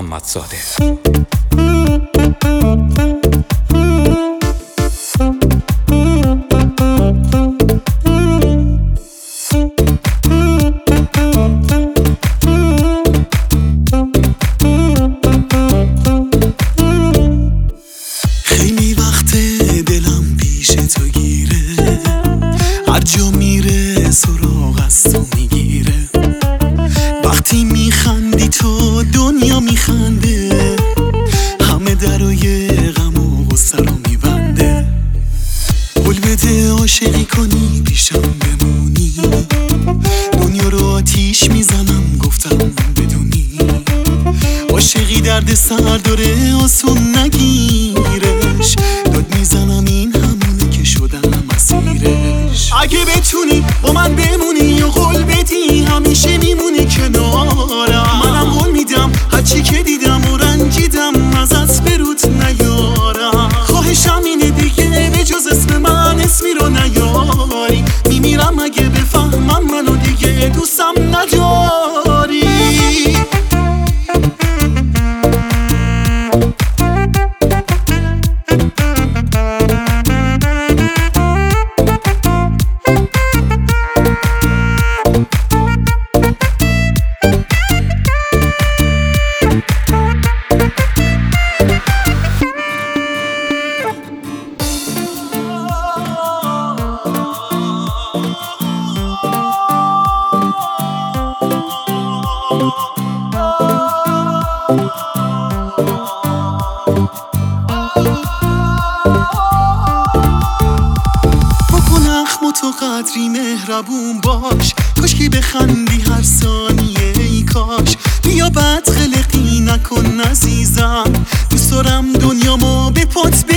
محمدزاده. خیلی وقت دلم پیش تو گیره، هر جا میره سراغ از تو میگیره. وقتی میخندی تو دنیا میخنده، همه درای غم و غصه رو میبنده. قول بده عاشقی کنی پیشم بمونی، دنیا رو آتیش میزنم گفتم بدونی. عاشقی درد سر داره آسون نگیرش، داد میزنم این همونه که شدم اسیرش. اگه بتونی با من بمونی و قول بدی همیشه میمونی کنارم، منم قول میدم هرچی که دیدم و رنجیدم ازت بروت نیارم. خواهشم اینه دیگه به جز اسم من اسمی رو نیاری، میمیرم اگه بفهمم منو دیگه دوستم نداری. بکن اخم تو قدری مهربون باش، کاش که بخندی هر ثانیه ای کاش. بیا بد خلقی نکن عزیزم، دوست دارم دنیامو به پات